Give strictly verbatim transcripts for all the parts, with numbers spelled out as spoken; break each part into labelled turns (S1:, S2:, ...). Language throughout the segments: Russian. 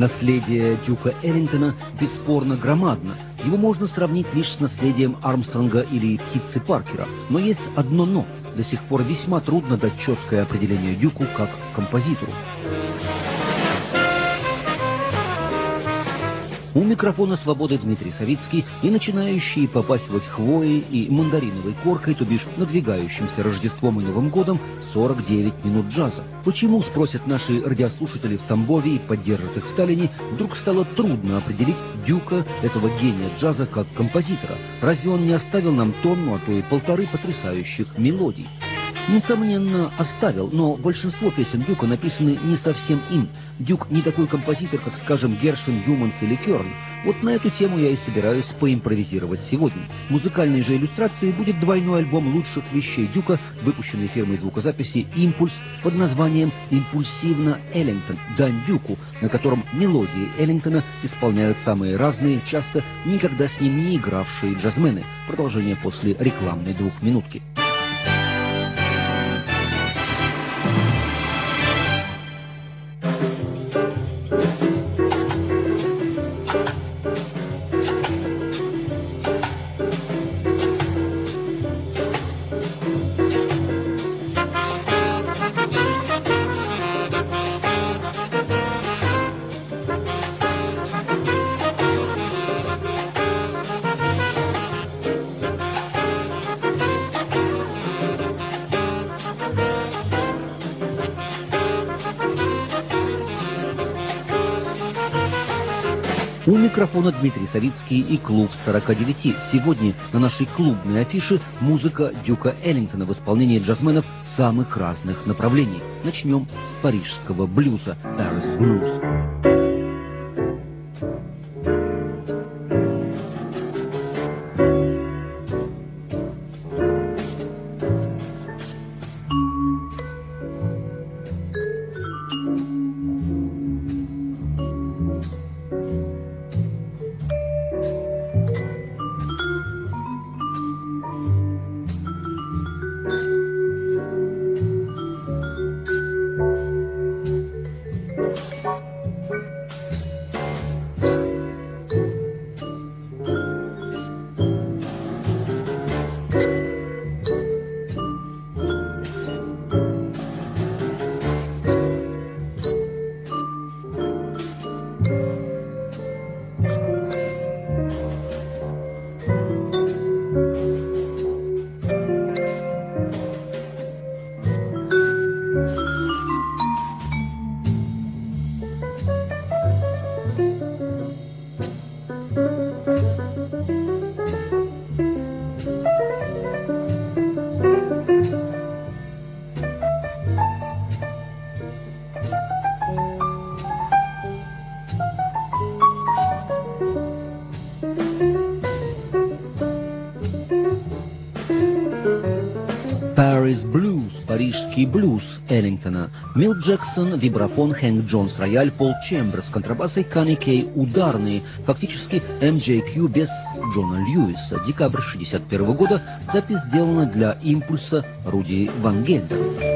S1: Наследие Дюка Эллингтона бесспорно громадно. Его можно сравнить лишь с наследием Армстронга или Птицы Паркера. Но есть одно «но». До сих пор весьма трудно дать четкое определение Дюку как композитору. У микрофона «Свободы» Дмитрий Савицкий и начинающие попахивать хвоей и мандариновой коркой, то бишь надвигающимся Рождеством и Новым годом, сорок девять минут джаза. Почему, спросят наши радиослушатели в Тамбове и поддержат их в Таллине, вдруг стало трудно определить Дюка, этого гения джаза, как композитора? Разве он не оставил нам тонну, а то и полторы потрясающих мелодий? Несомненно, оставил, но большинство песен Дюка написаны не совсем им. Дюк не такой композитор, как, скажем, Гершвин, Юманс или Кёрн. Вот на эту тему я и собираюсь поимпровизировать сегодня. Музыкальной же иллюстрацией будет двойной альбом лучших вещей Дюка, выпущенный фирмой звукозаписи «Импульс» под названием «Импульсивно Эллингтон. Дань Дюку», на котором мелодии Эллингтона исполняют самые разные, часто никогда с ним не игравшие джазмены. Продолжение после рекламной двухминутки. У микрофона Дмитрий Савицкий и клуб сорока девяти. Сегодня на нашей клубной афише музыка Дюка Эллингтона в исполнении джазменов самых разных направлений. Начнем с парижского блюза «Paris Blues». Paris Blues, парижский блюз Эллингтона. Мил Джексон, вибрафон, Хэнк Джонс, рояль, Пол Чемберс, контрабасы, Канни Кей, ударные. Фактически эм джей кью без Джона Льюиса. Декабрь шестьдесят первого года. Запись сделана для «Импульса» Руди Ван Гельдера.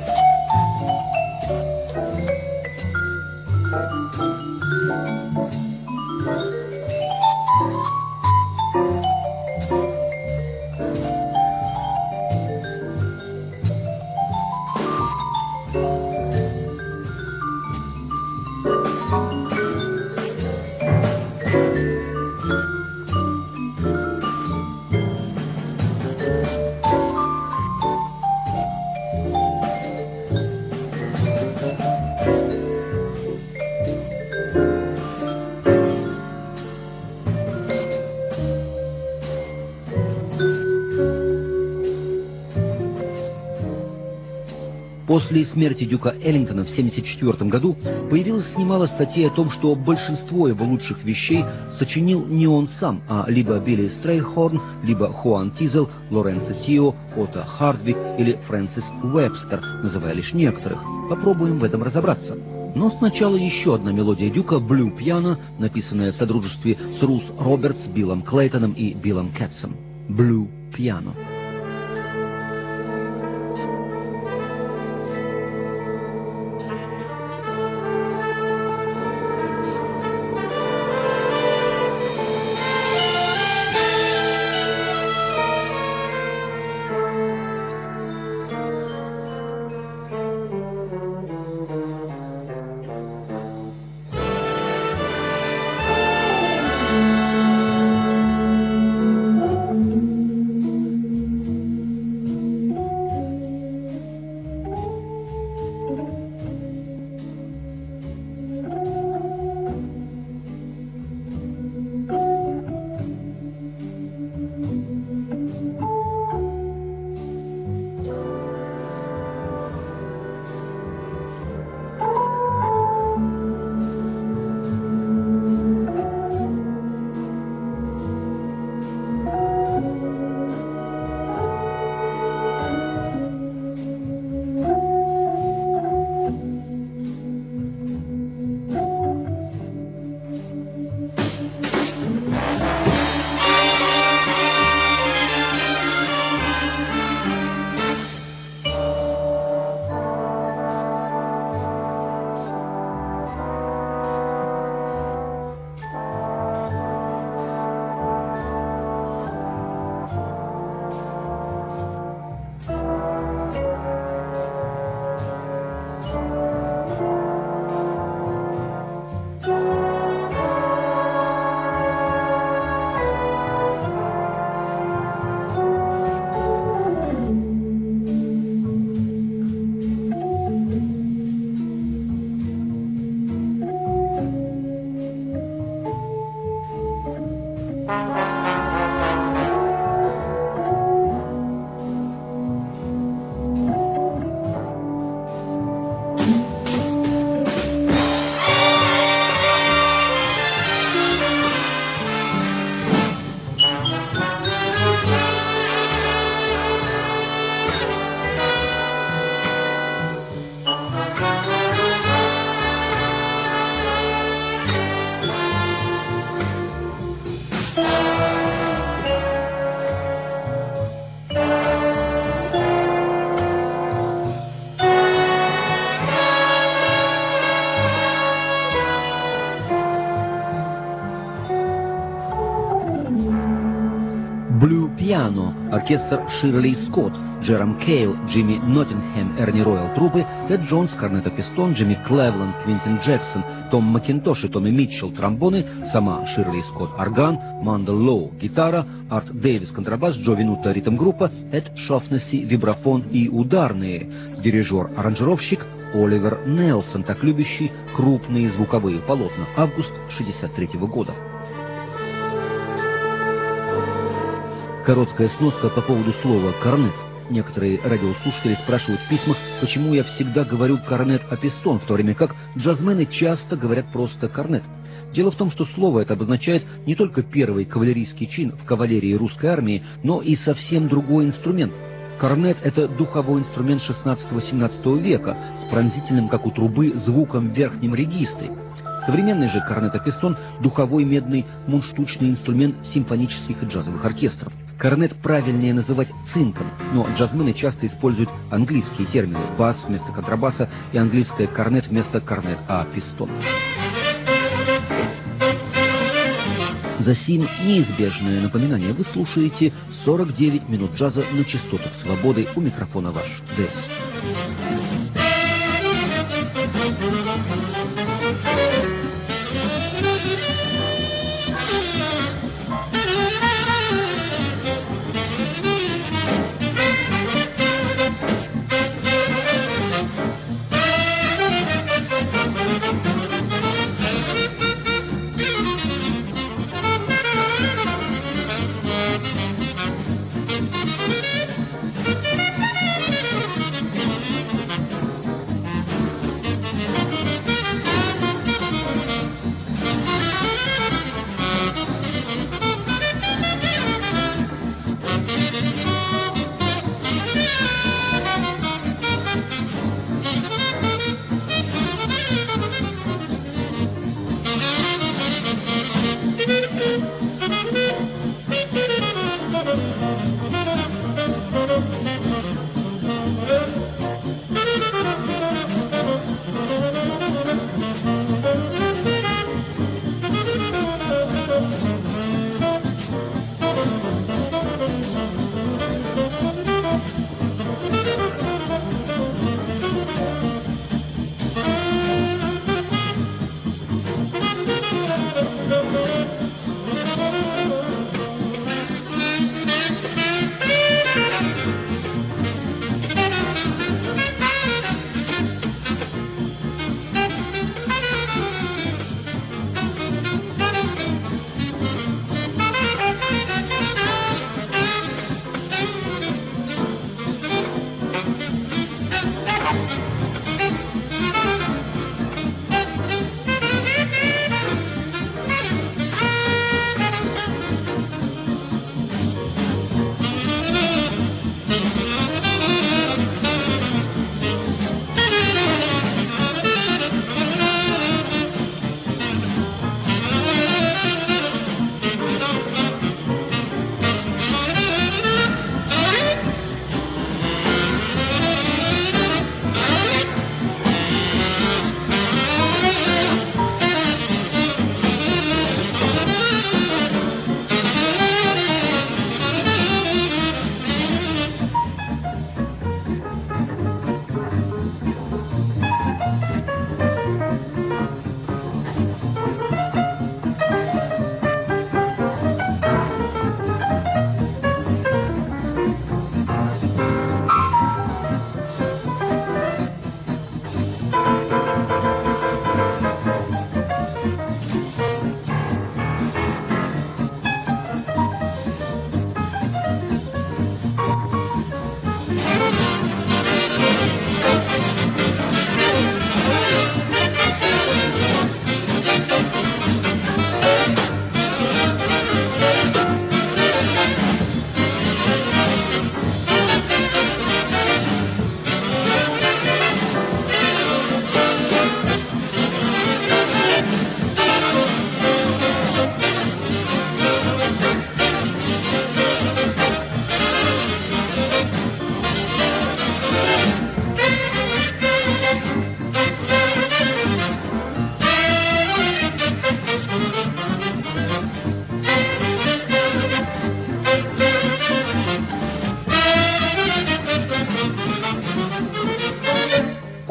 S1: После смерти Дюка Эллингтона в семьдесят четвёртом году появилось немало статей о том, что большинство его лучших вещей сочинил не он сам, а либо Билли Стрейхорн, либо Хуан Тизел, Лоренцо Тио, Отто Хардвик или Фрэнсис Уэбстер, называя лишь некоторых. Попробуем в этом разобраться. Но сначала еще одна мелодия Дюка «Блю Пиано», написанная в содружестве с Рус Робертс, Биллом Клейтоном и Биллом Кэтсом. «Блю Пиано». пиано, оркестр Ширли Скотт, Джером Кейл, Джимми Ноттингем, Эрни Ройл трубы, Тед Джонс, корнета пистон, Джимми Клевленд, Квинтин Джексон, Том Макинтош и Томми Митчелл тромбоны, сама Ширли Скотт орган, Манда Лоу гитара, Арт Дэвис контрабас, Джо Винута ритм-группа, Эд Шофнесси вибрафон и ударные, дирижер-аранжировщик Оливер Нелсон, так любящий крупные звуковые полотна, август шестьдесят третьего года. Короткая сноска по поводу слова «корнет». Некоторые радиослушатели спрашивают в письмах, почему я всегда говорю «корнет» а пистон, в то время как джазмены часто говорят просто «корнет». Дело в том, что слово это обозначает не только первый кавалерийский чин в кавалерии русской армии, но и совсем другой инструмент. Корнет — это духовой инструмент шестнадцатого-семнадцатого века с пронзительным, как у трубы, звуком в верхнем регистре. Современный же корнет-а-пистон — духовой медный мундштучный инструмент симфонических и джазовых оркестров. Корнет правильнее называть цинком, но джазмены часто используют английские термины — бас вместо контрабаса и английское корнет вместо корнет-а-пистон. Засим неизбежное напоминание. Вы слушаете сорок девять минут джаза на частотах свободы. У микрофона ваш Дэс.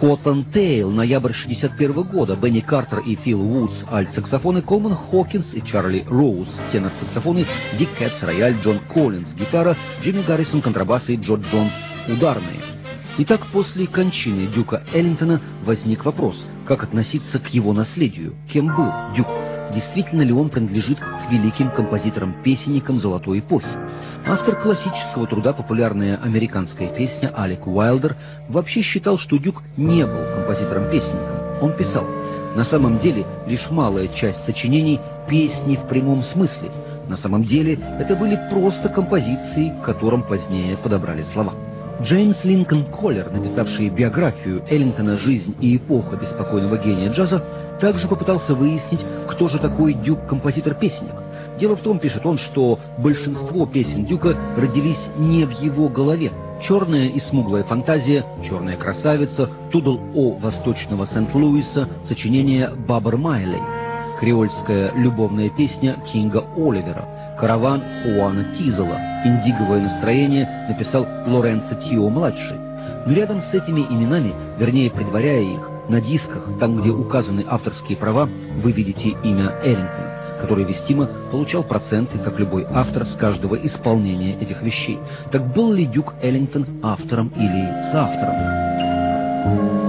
S1: Коттон-Тейл, ноябрь шестьдесят первого года. Бенни Картер и Фил Вудс, альт-саксофоны, Колман Хокинс и Чарли Роуз, тенор-саксофоны, Дик Кэтс, рояль, Джон Коллинз, гитара, Джимми Гаррисон, контрабасы и Джо Джонс, ударные. Итак, после кончины Дюка Эллингтона возник вопрос, как относиться к его наследию, кем был Дюк, действительно ли он принадлежит к великим композиторам-песенникам золотой эпохи. Автор классического труда «Популярная американская песня» Алек Уайлдер вообще считал, что Дюк не был композитором-песенником. Он писал: «На самом деле лишь малая часть сочинений — песни в прямом смысле. На самом деле это были просто композиции, к которым позднее подобрали слова». Джеймс Линкольн Коллер, написавший биографию Эллингтона «Жизнь и эпоха беспокойного гения джаза», также попытался выяснить, кто же такой Дюк композитор-песенник. Дело в том, пишет он, что большинство песен Дюка родились не в его голове. «Черная и смуглая фантазия», «Черная красавица», «Тудл О восточного Сент-Луиса», сочинение Баббер Майлей, креольская любовная песня Кинга Оливера, «Караван» Уана Тизела, «Индиговое настроение» написал Лоренцо Тио-младший. Но рядом с этими именами, вернее, предваряя их, на дисках, там, где указаны авторские права, вы видите имя Эллингтона, который вестимо получал проценты, как любой автор, с каждого исполнения этих вещей. Так был ли Дюк Эллингтон автором или соавтором?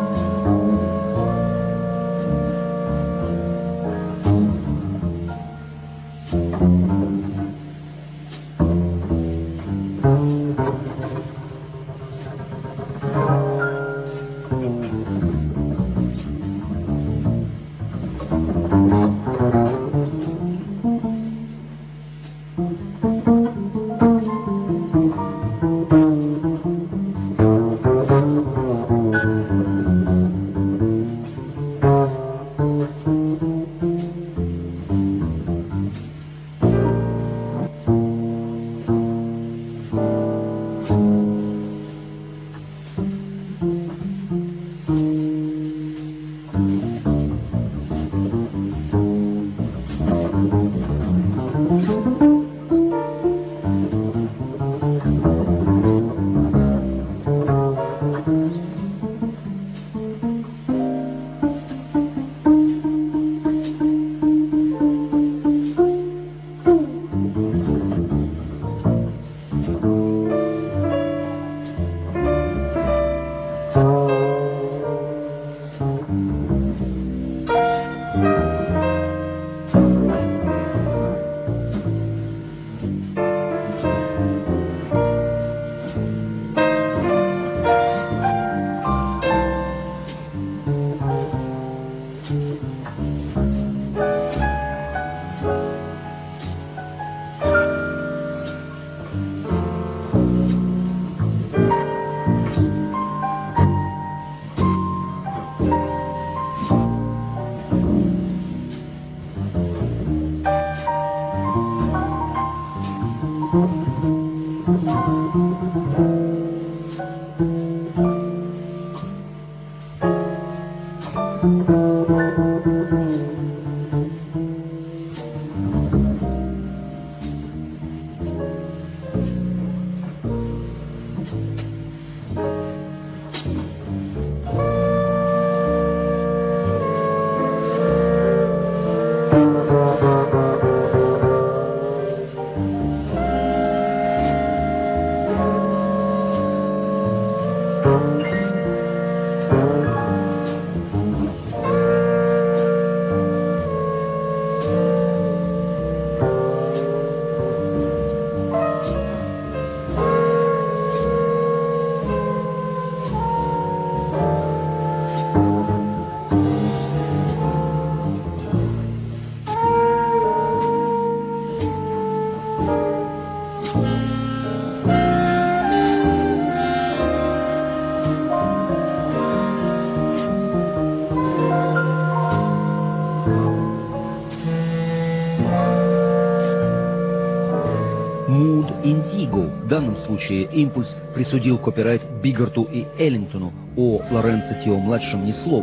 S1: В данном случае импульс присудил копирайт Бигарту и Эллингтону, о Лоренцо Тио-младшем ни слова.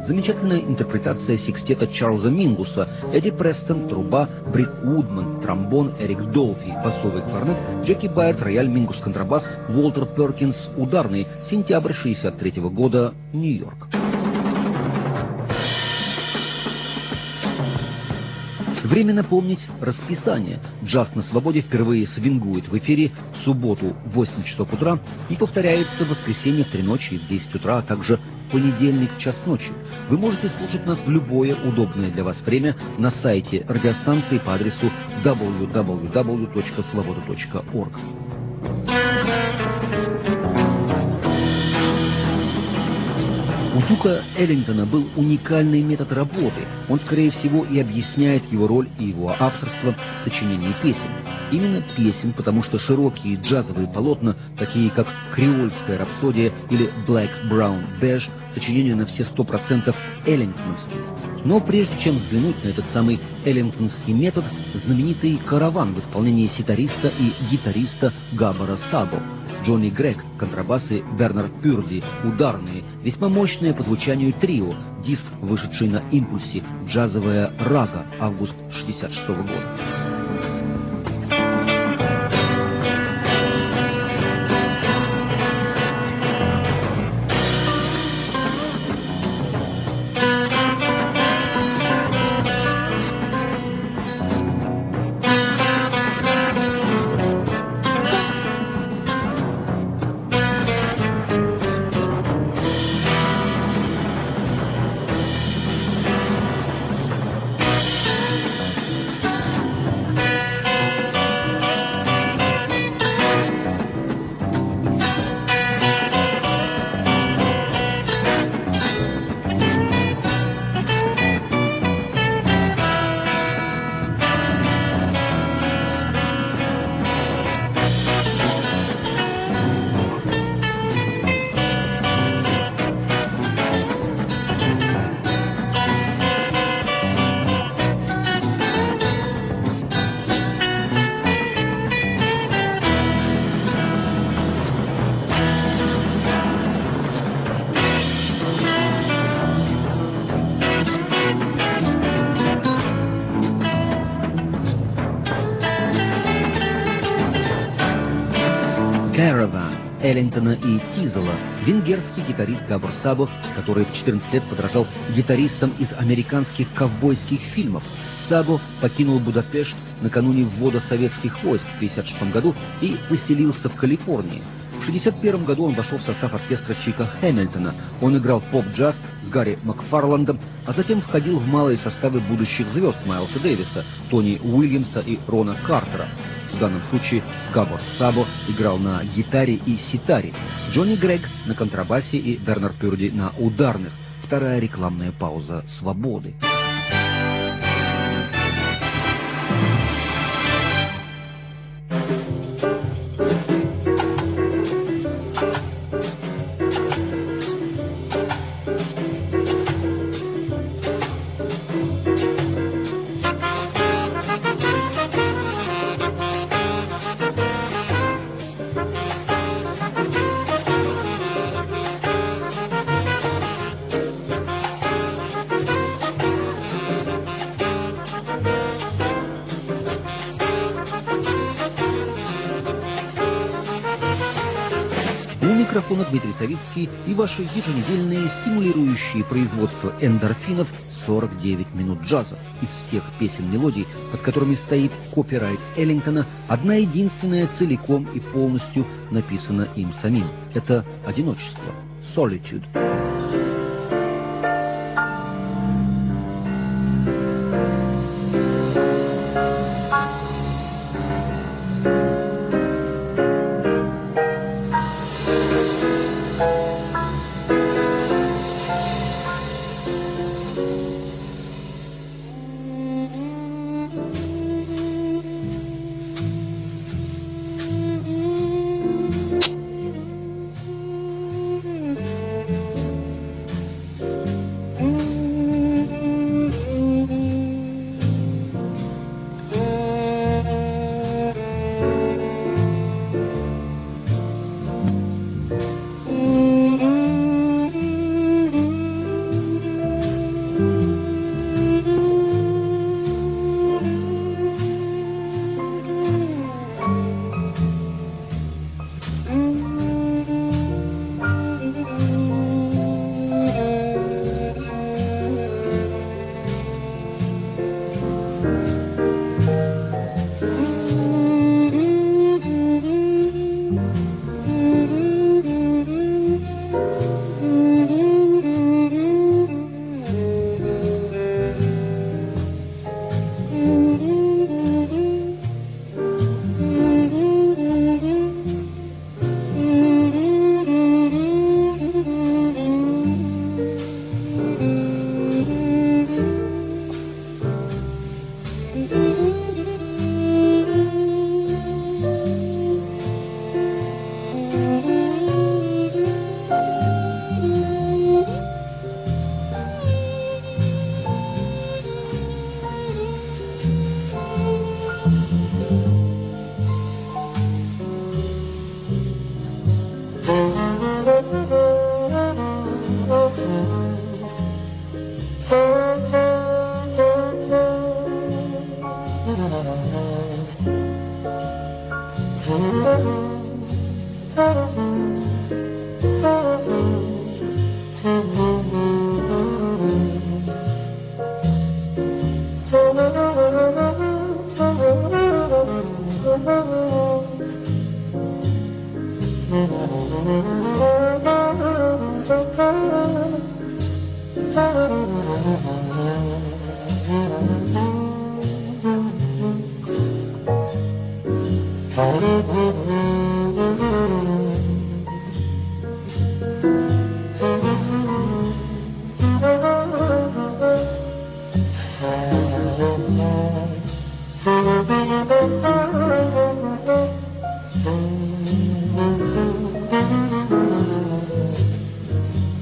S1: Замечательная интерпретация секстета Чарльза Мингуса, Эдди Престон, труба, Брит Удман, тромбон, Эрик Долфи, басовый кларнет, Джеки Байерт, рояль, Мингус, контрабас, Уолтер Перкинс, ударный, сентябрь шестьдесят третьего года, Нью-Йорк. Время напомнить расписание. «Джаз на свободе» впервые свингует в эфире в субботу в восемь часов утра и повторяется в воскресенье в три ночи и в десять утра, а также в понедельник в час ночи. Вы можете слушать нас в любое удобное для вас время на сайте радиостанции по адресу дабл ю дабл ю дабл ю точка свобода точка орг. У Дюка Эллингтона был уникальный метод работы. Он, скорее всего, и объясняет его роль и его авторство в сочинении песен. Именно песен, потому что широкие джазовые полотна, такие как «Креольская рапсодия» или «Black, Brown, Beige», сочинения на все сто процентов эллингтоновские. Но прежде чем взглянуть на этот самый эллингтонский метод, знаменитый «Караван» в исполнении ситариста и гитариста Габбара Сабо. Джонни Грег, контрабасы, Бернард Пюрди, ударные, весьма мощное по звучанию трио, диск, вышедший на импульсе, джазовая рага, август шестьдесят шестого года. Эллингтона и Тизела, венгерский гитарист Габбар Сабо, который в четырнадцать лет подражал гитаристам из американских ковбойских фильмов. Сабо покинул Будапешт накануне ввода советских войск в тысяча девятьсот пятьдесят шестом году и поселился в Калифорнии. В шестьдесят первом году он вошел в состав оркестра Чика Хэмилтона. Он играл поп-джаз с Гарри Макфарландом, а затем входил в малые составы будущих звезд Майлса Дэвиса, Тони Уильямса и Рона Картера. В данном случае Габбар Сабо играл на гитаре и ситаре, Джонни Грег на контрабасе и Бернард Пюрди на ударных. Вторая рекламная пауза «Свободы». Микрофона Дмитрий Савицкий и ваши еженедельные стимулирующие производство эндорфинов сорок девять минут джаза. Из всех песен-мелодий, под которыми стоит копирайт Эллингтона, одна единственная целиком и полностью написана им самим. Это «Одиночество» — «Solitude».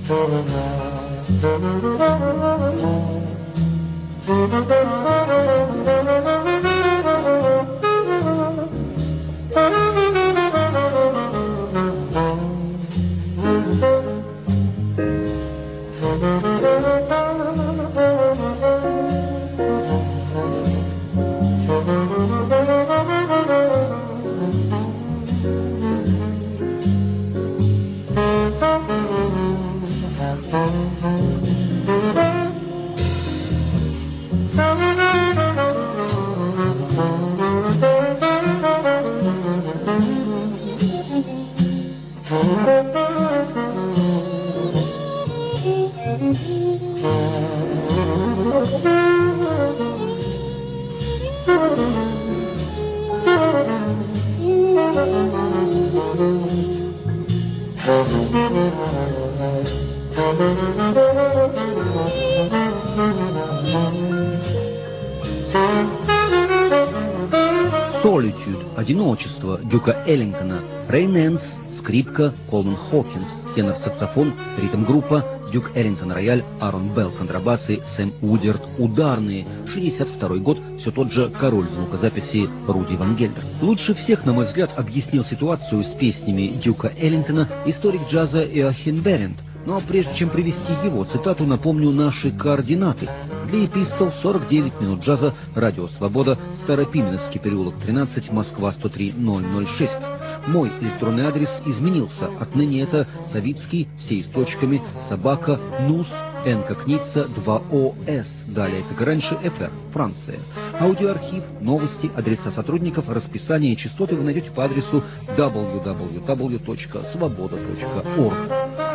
S1: Solitude, одиночество Дюка Эллингтона, Рэй Нэнс, скрипка, Колман Хокинс, тенор-саксофон, ритм-группа, Дюк Эллингтон рояль, Аарон Белл контрабасы, Сэм Удерт ударные, шестьдесят второй год, все тот же король звукозаписи Руди Ван Гельдер. Лучше всех, на мой взгляд, объяснил ситуацию с песнями Дюка Эллингтона историк джаза Иоахим Берент. Но прежде чем привести его цитату, напомню наши координаты. Для Эпистол сорок девять минут джаза, Радио Свобода, Старопименовский переулок тринадцать, Москва сто три ноль шесть. Мой электронный адрес изменился. Отныне это Савицкий, все с точками, собака, нус, н как ницца, два о с. Далее, как и раньше, эф эр, Франция. Аудиоархив, новости, адреса сотрудников, расписание и частоты вы найдете по адресу дабл ю дабл ю дабл ю точка свобода точка орг.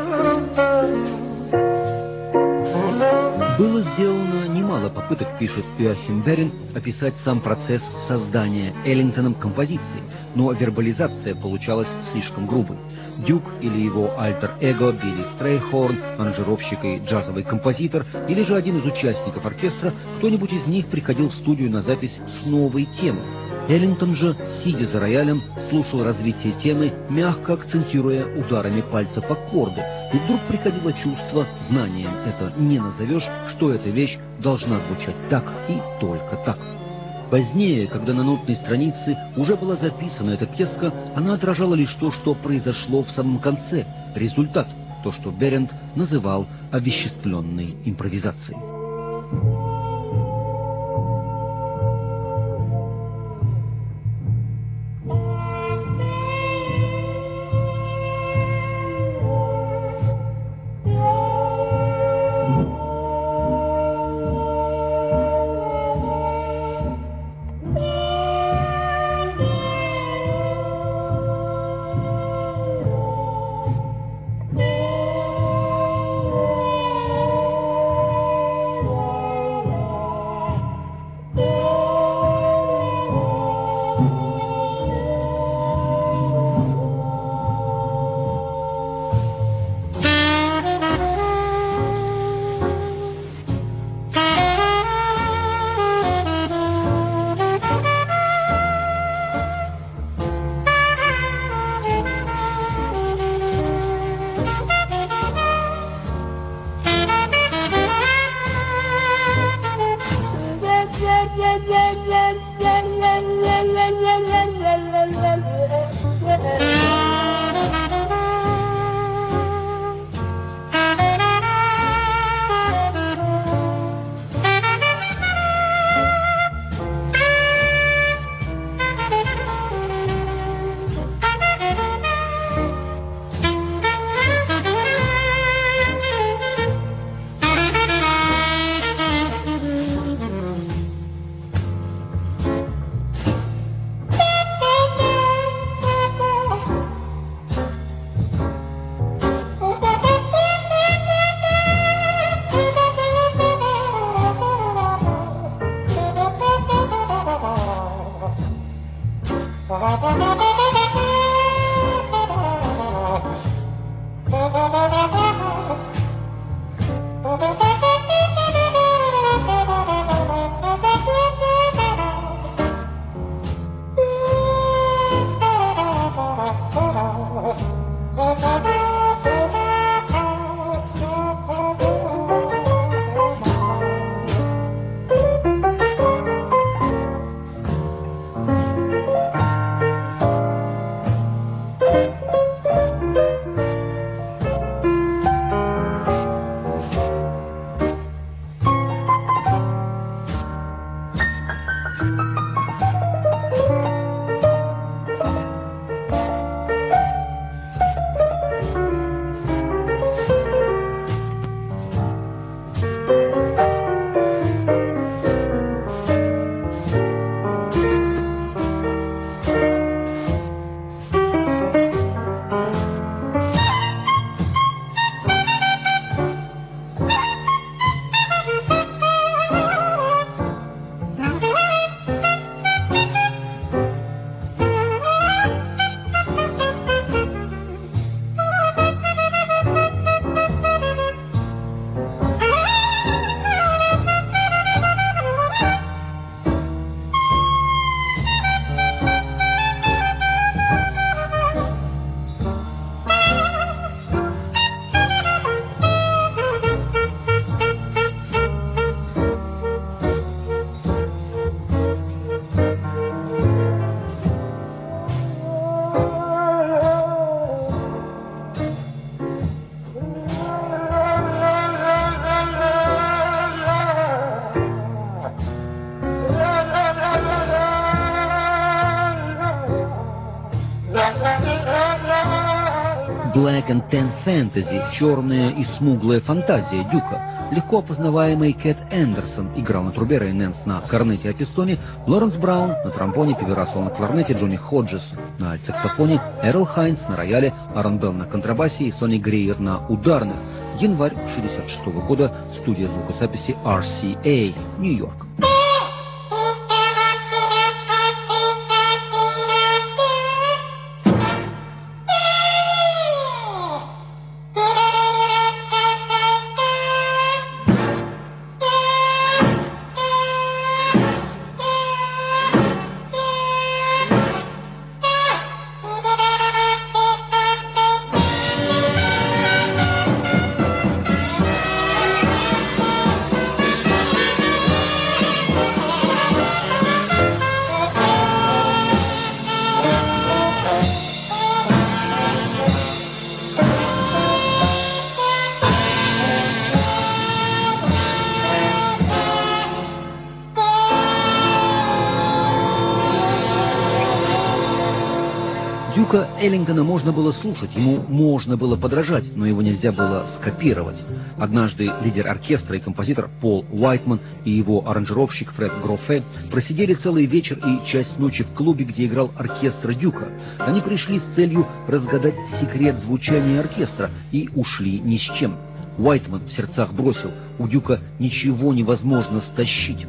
S1: Было сделано немало попыток, пишет Иоахим Берент, описать сам процесс создания Эллингтоном композиции, но вербализация получалась слишком грубой. Дюк или его альтер-эго Билли Стрейхорн, аранжировщик и джазовый композитор, или же один из участников оркестра, кто-нибудь из них приходил в студию на запись с новой темой. Эллингтон же, сидя за роялем, слушал развитие темы, мягко акцентируя ударами пальцев аккорды. И вдруг приходило чувство, знанием это не назовешь, что эта вещь должна звучать так и только так. Позднее, когда на нотной странице уже была записана эта пьеска, она отражала лишь то, что произошло в самом конце, результат, то, что Берент называл овеществленной импровизацией. American Ten Fantasy, черная и смуглая фантазия Дюка. Легко опознаваемый Кэт Эндерсон играл на трубе, Рэй Нэнс на корнете Апистоне, Лоренс Браун на тромбоне, Пиви Рассел на кларнете, Джонни Ходжес на саксофоне, Эрл Хайнс на рояле, Аарон Белл на контрабасе и Сони Грейер на ударных. Январь шестьдесят шестого года, студия звукозаписи ар си эй, Нью-Йорк. Дюка Эллингтона можно было слушать, ему можно было подражать, но его нельзя было скопировать. Однажды лидер оркестра и композитор Пол Уайтман и его аранжировщик Фред Грофе просидели целый вечер и часть ночи в клубе, где играл оркестр Дюка. Они пришли с целью разгадать секрет звучания оркестра и ушли ни с чем. Уайтман в сердцах бросил: у Дюка ничего невозможно стащить.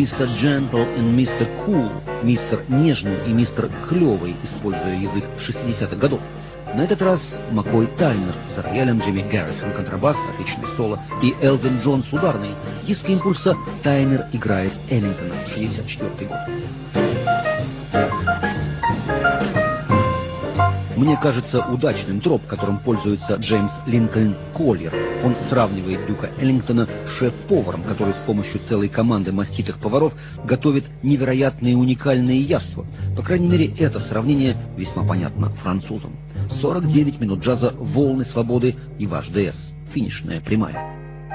S1: мистер Gentle и мистер Cool, мистер Нежный и мистер Клёвый, используя язык шестидесятых годов. На этот раз Маккой Тайнер за роялем, Джимми Гаррисон контрабас, отличный соло, и Элвин Джонс ударный. Диск импульса Тайнер играет Эллингтона, шестьдесят четвёртый год. Мне кажется удачным троп, которым пользуется Джеймс Линкольн Коллер. Он сравнивает Дюка Эллингтона с шеф-поваром, который с помощью целой команды маститых поваров готовит невероятные уникальные явства. По крайней мере, это сравнение весьма понятно французам. сорок девять минут джаза, волны свободы и ваш ДС. Финишная прямая.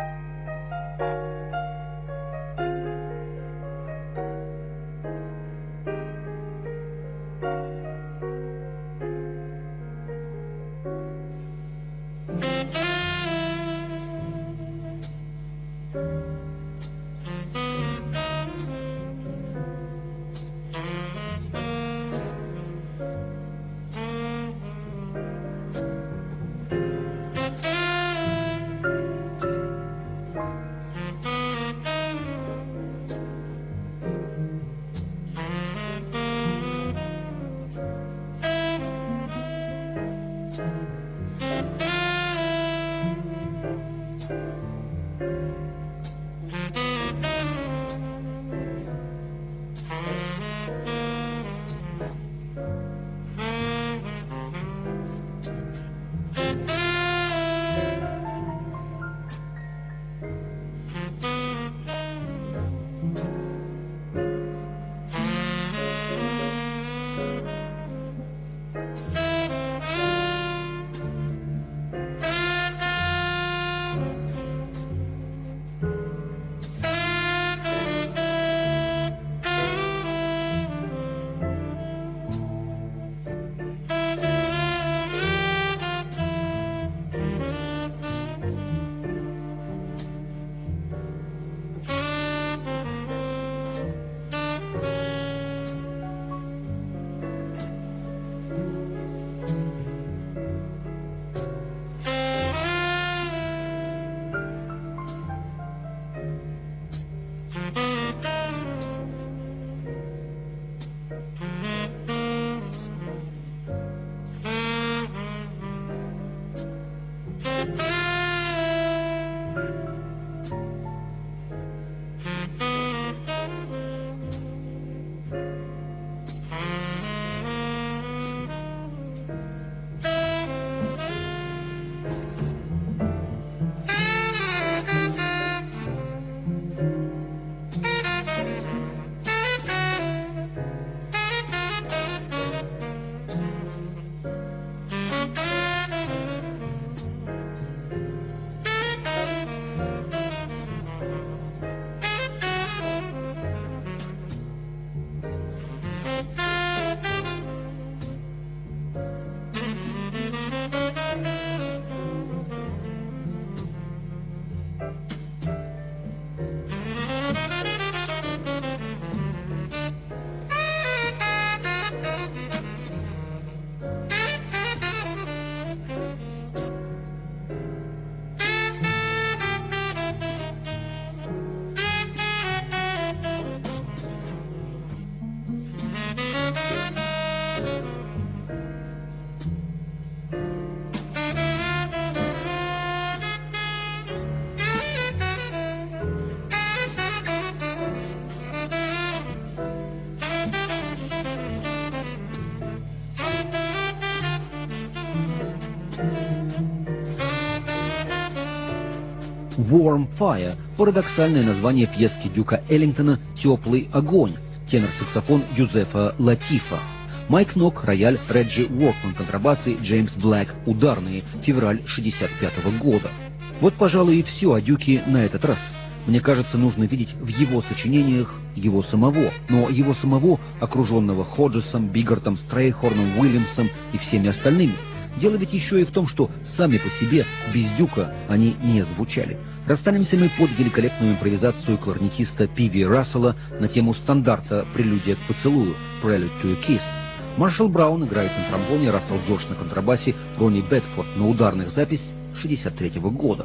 S2: Warm Fire, парадоксальное название пьески Дюка Эллингтона «Теплый огонь», тенор-саксофон Юзефа Латифа. Майк Нок, рояль, Реджи Уокман, контрабасы, Джеймс Блэк, ударные, февраль шестьдесят пятого года. Вот, пожалуй, и все о Дюке на этот раз. Мне кажется, нужно видеть в его сочинениях его самого, но его самого, окруженного Ходжесом, Бигартом, Стрейхорном, Уильямсом и всеми остальными. Дело ведь еще и в том, что сами по себе, без Дюка, они не звучали. Расстанемся мы под великолепную импровизацию кларнетиста Пиви Рассела на тему стандарта «Прелюдия к поцелую» «Prelude to a Kiss». Маршал Браун играет на тромбоне, Рассел Джордж на контрабасе, Ронни Бетфорд на ударных, запись шестьдесят третьего года.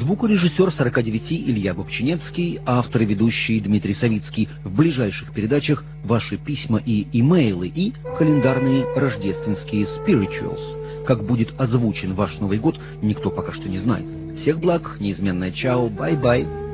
S1: Звукорежиссер сорока девяти Илья Бобчинецкий, автор и ведущий Дмитрий Савицкий. В ближайших передачах ваши письма и имейлы и календарные рождественские spirituals. Как будет озвучен ваш Новый год, никто пока что не знает. Всех благ, неизменное чао, бай-бай.